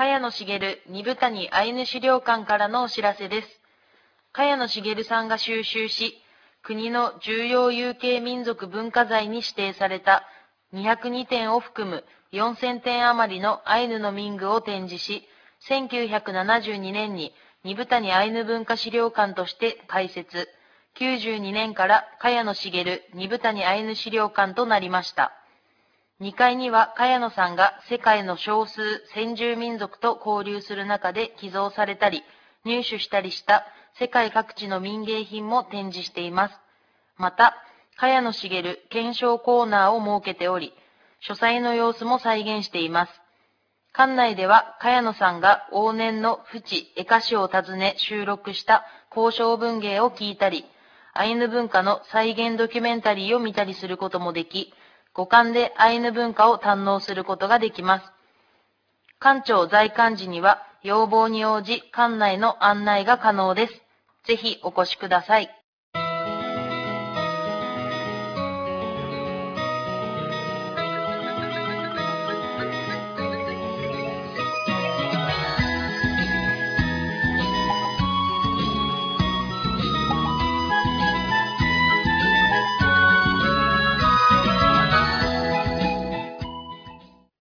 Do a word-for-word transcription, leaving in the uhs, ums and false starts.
茅野茂二部谷アイヌ資料館からのお知らせです。茅野茂さんが収集し、国の重要有形民族文化財に指定されたにひゃくにてんを含むよんせんてん余りのアイヌの民具を展示し、せんきゅうひゃくななじゅうにねんに二部谷アイヌ文化資料館として開設、きゅうじゅうにねんから茅野茂二部谷アイヌ資料館となりました。にかいには茅野さんが世界の少数先住民族と交流する中で寄贈されたり、入手したりした世界各地の民芸品も展示しています。また、茅野茂検証コーナーを設けており、書斎の様子も再現しています。館内では、茅野さんが往年の府地、江歌市を訪ね収録した交渉文芸を聞いたり、アイヌ文化の再現ドキュメンタリーを見たりすることもでき、五感でアイヌ文化を堪能することができます。館長在館時には、要望に応じ館内の案内が可能です。ぜひお越しください。